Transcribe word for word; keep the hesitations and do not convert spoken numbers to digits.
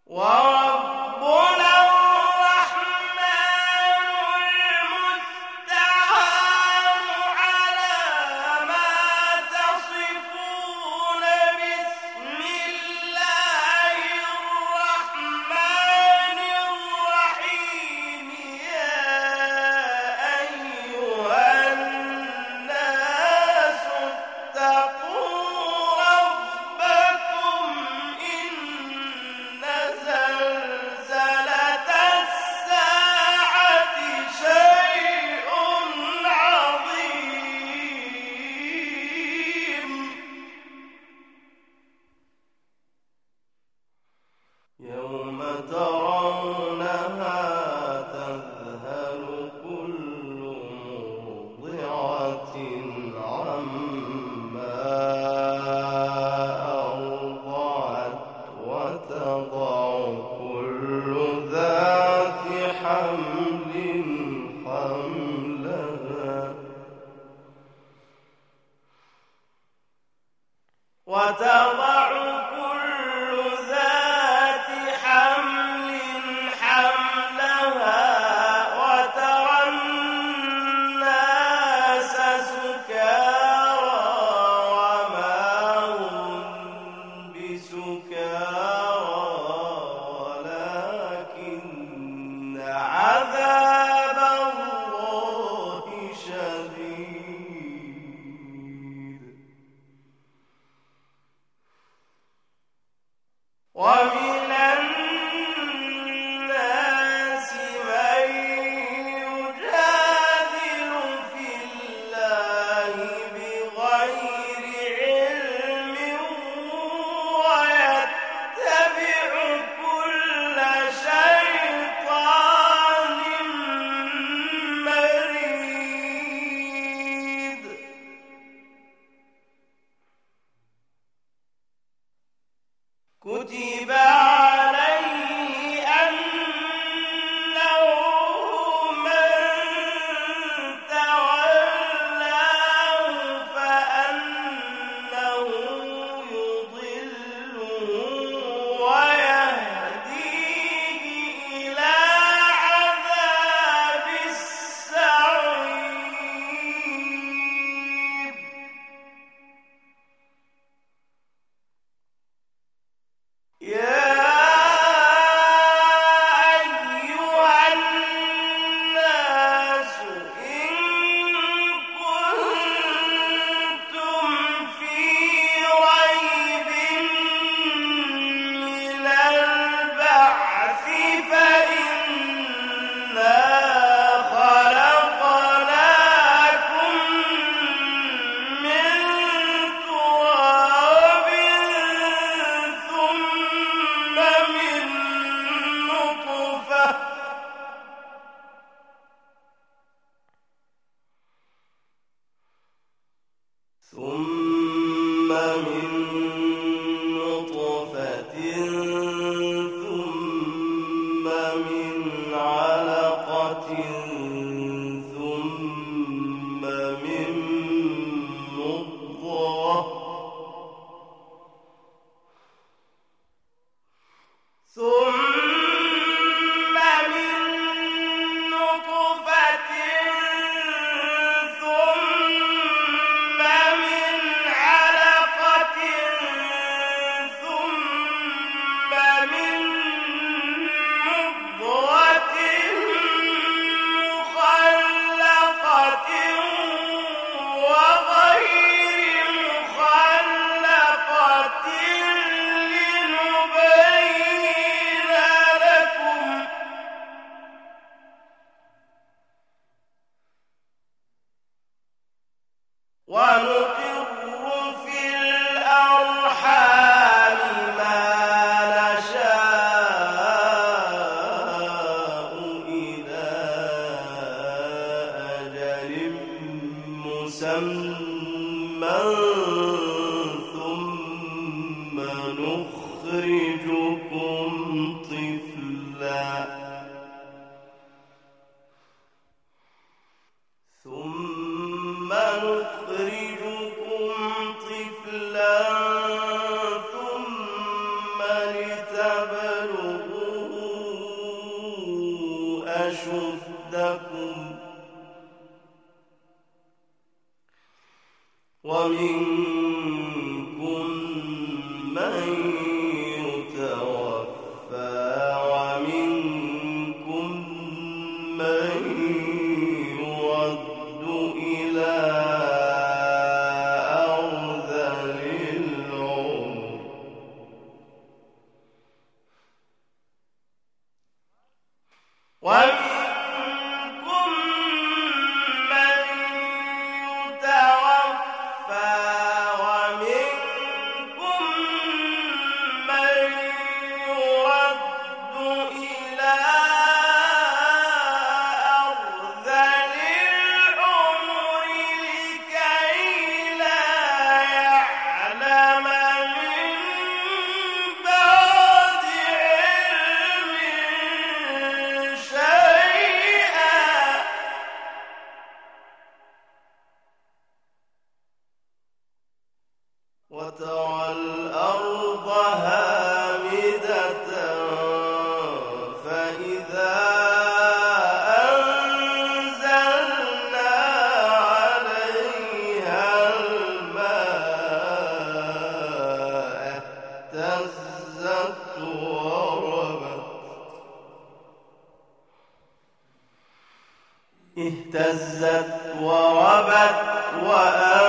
وربنا الرحمن المستعان على ما تصفون بسم الله الرحمن الرحيم يا أيها الناس اتقوا ربكم إن زلزلة الساعة شيء عظيم يوم ترونها تذهل كل مرضعة عما أرضعت وتضع كل ذات حمل حملها وتضع كل ذات حمل حملها وترى الناس سكارى وما هم بسكارى ولكن عذاب الله شديد ومن الناس من يجادل في الله بغير علم ويتبع كل شيطان مريد كتب عليه أنه من تولاه فأنه يضله ويهديه إلى عذاب السعير يا أيها الناس إن كنتم في ريب من البعث فإنا خلقناكم من تراب ثم من نطفة ثم من نطفة ثم من علقة ثم من مضغة ثم من نطفة ثم من علقة ثم من مضغة مخلقة وغير مخلقة لنبين لكم ونقر في الأرحام ما نشاء إلى أجل مسمى ثم نخرجكم طفلا ثم نخرجكم طفلا ثم لتبلغوا ومنكم من يتوفى ومنكم من يرد إلى أرذل العمر ومنكم من يتوفى ومنكم من يرد إلى أرذل العمر لكي لا يعلم من بعد علم شيئا وترى الأرض هامدة فإذا أنزلنا عليها الماء اهتزت وربت اهتزت وربت وأنبتت